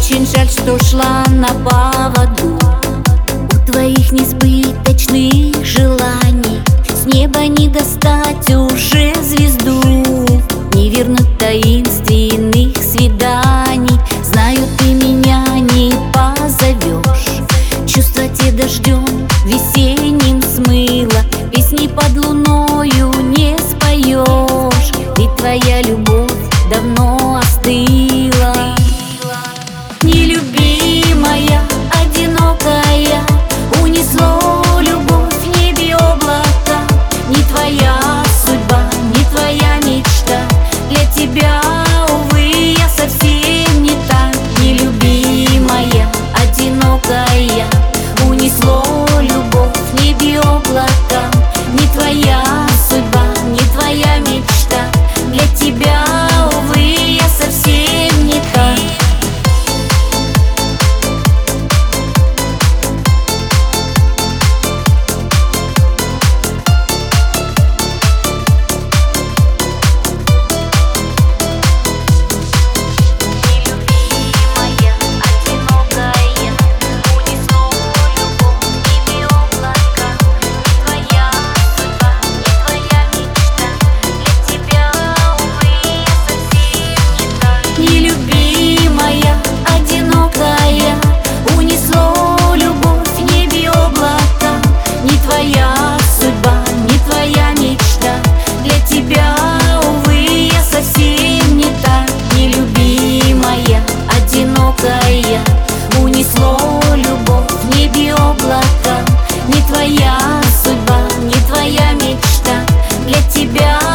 Очень жаль, что шла на поводу у твоих несбыточных желаний. С неба не достать уже звезду, не вернуть таинственных свиданий. Знаю, ты меня не позовешь, чувства те дождем весенним смыло, песни под луною не споешь, ведь твоя любовь давно остыла. Нелюбимая, одинокая, унесло любовь в небе облака. Не твоя судьба, не твоя мечта, для тебя, увы, я совсем не та. Нелюбимая, одинокая, унесло любовь в небе облака. Не твоя судьба, не твоя мечта, для тебя, увы, я совсем не та. Нелюбимая, одинокая, унесло любовь в небе облака. Не твоя судьба, не твоя мечта, для тебя, увы, я совсем не та. Нелюбимая, одинокая, унесло любовь в небе облака. Не твоя судьба, не твоя мечта, для тебя,